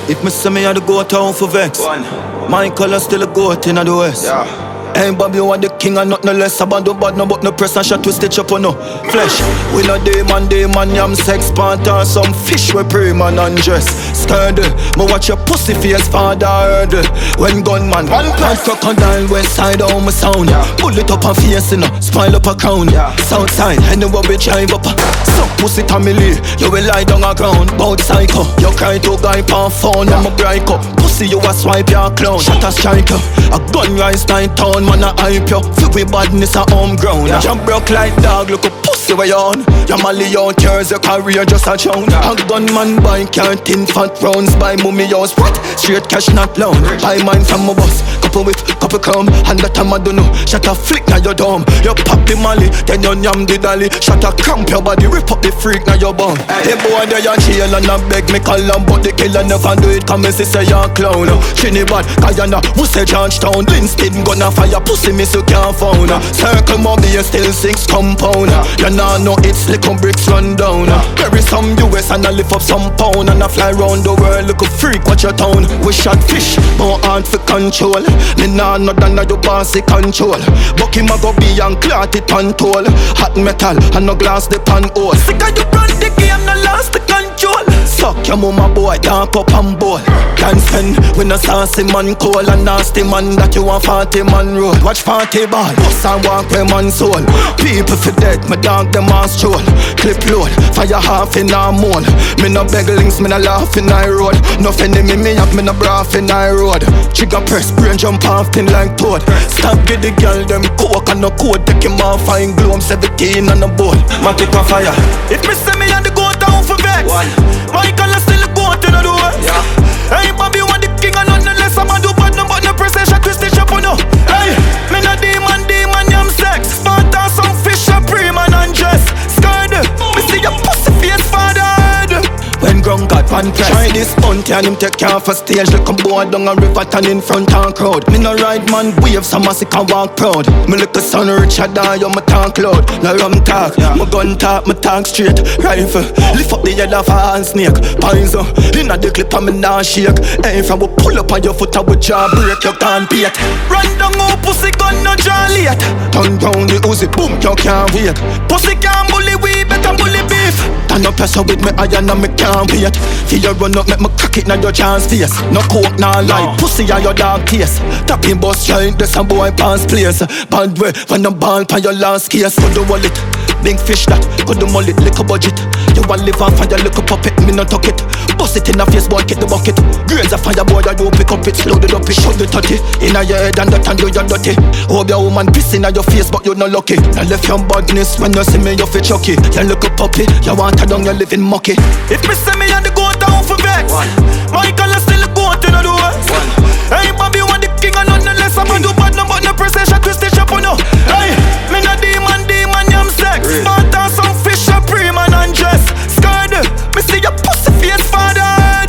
If me say me had to go town for vex, my color still a goat in the west. Hey Bobby, you want the king and not no less. About the bad no but no press and shot to stitch up on no flesh. We no demon, yam sex panther. Some fish we pray man undress. Scared, me watch your pussy face father heard. When gunman, one crocodile west side on my sound. Pull it up and face you know, smile up a crown. South side, anywhere we drive up. So pussy family, you will lie down a ground. Bout psycho, you cry to guy pan phone. I'm a break up, pussy you a swipe your clown. Shot a striker, a gun rise 9 town. Man a hype you, feel with badness a home ground. Jump broke like dog, look a pussy way on. Your mally out yours, your career just a chown. A gunman buy can't in fat rounds. Buy mummy house, what? Straight cash not loan. Buy mine from my boss, couple whip, couple crumb. And that time I don't know, shot a flick now your dome. You pop the molly, then you yam the dolly. Shot a cramp your body, rip up the freak now your bum. Hey boy there you chill and I beg me call them. But the killer never do it, come and say you're a clown. Trini bad, Guyana, who say Georgetown. Linston gonna fire pussy me so can't found. Circle mommy you still 6 compound. You nah know it's little bricks run down. Carry some US and I lift up some pound. And I fly round the world look a freak watch your town. We shot fish, more hard for control. Me nah know than I do bossy control. Bucky ma go be and clot it pan toll. Hot metal and no glass the pan hole. Sick of you run the game no lost the control. Suck your mama boy dark up and ball. Can't spend when a saucy man cold. And nasty man that you want 40 man roll. Watch 40 ball, bust and walk with man soul. People for dead, my dog them all stroll. Clip load, fire half in our mall. Me no beg links, me no laugh in I road. Nothing in me up, me no braff in I road. Trigger press, brain jump off thin like toad. Stop get the girl them coke and no code. Take him off fine glow, I'm 17 on the board. Matic on fire. If me say me and the go down for vex, my color still go to the door. Hey Bobby, want the king and none less. I'm a do bad no but no precision twist the shop on no. Hey, me no demon, yam sex. Sparta some fish a pre man undress. Scared, me see your pussy face father. When ground got one press, try this hunt and him take care for stage. Look a boy down a river turn in front and crowd. Me no ride man wave, some a sick and walk proud. Me look a son Richard die, you me talk loud. No rum talk, me gun talk, me talk straight. Rifle, lift up the head of a hand snake. Pines inna the clip and me nah shake. Hey, from we pull up on your foot and we jaw break, you can't beat. Run down oh pussy gun no draw late. Turn down the Uzi, boom, you can't wait. Pussy can't bully we, better bully beef. Turn up pressure with me iron and me can't wait. Feel you run up, make me cock it now your chance face. No coke, nah light, pussy are your dog taste. Tapping bus joint, there's some boy pants place. Bad way, when I'm ball pan your last case. Could do wallet, big fish that, could do mullet, little budget. You want live off and you look puppet, me no tuck it. Bust it in a face, boy, get the bucket. Grains a fire, boy, I do pick up it, load it up, it shut the 30. Inna your head and that and you you're dirty. Hope your woman pissing at your face, but you're not lucky. Now left your badness, when you see me, you feel chucky. You look a puppy, you want her down, you living mucky. If me see me and the go down for vex, my color still go to the door. Hey, Bobby, want the king and none less. I'm a do bad no but no precision twist the shop on no. Hey, me no demon, yam sex. Sparta some fish a pre man undress. Scared, me see your pussy face father.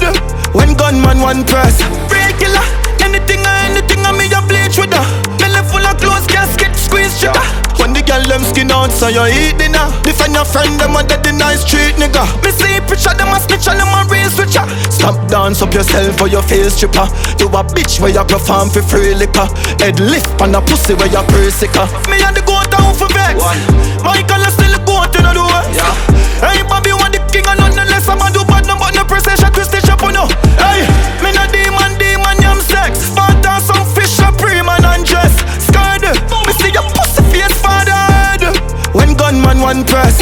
When gunman one press, regular. Anything I me a bleach with her. Belly full of clothes, casket squeeze sugar. When the girl them skin out so you eat dinner. Defend your friend them under the nice street nigga. Me see picture them a snitch and them a real switcher. Stop dance up yourself for your face stripper. You a bitch where you perform for free liquor. Head lift and a pussy where you pray sicker. Me and the go down for vex. My color still go to the door. Hey Bobby, want the king and none less. I'm a do bad no but no precision twist the shop on no. Hey, me no demon, yam sex. Sparta some fish a pre man undress. Scared, me see your pussy face father. When gunman one press,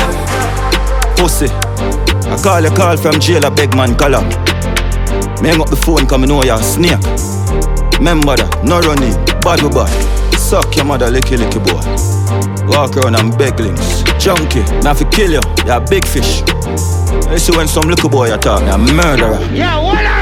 pussy, I call your call from jail, a beg man call up. Me hang up the phone cause me know you're a snake. Remember that, no running, bad with bad. Suck your mother licky boy. Walk around and beg links. Junkie, now fi kill you, you're a big fish. You see when some little boy attack, you're a murderer. Yeah,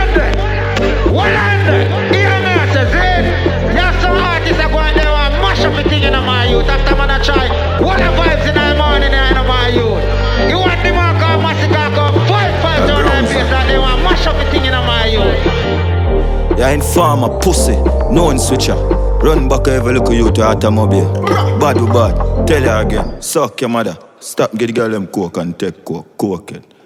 100! 100! Hear me, I say, Zed. There's some artists that go and they want mash up the thing in my youth. After man I try, what the vibes in the morning in my youth. You want the mark of massacre, come 5 vibes on that place that they want mash up the thing in my youth. You're informer, pussy, no one switcher. Run back every look you to automobile. Bad with bad, tell her again, suck your mother. Stop get the girl them coke and take coke, coke it.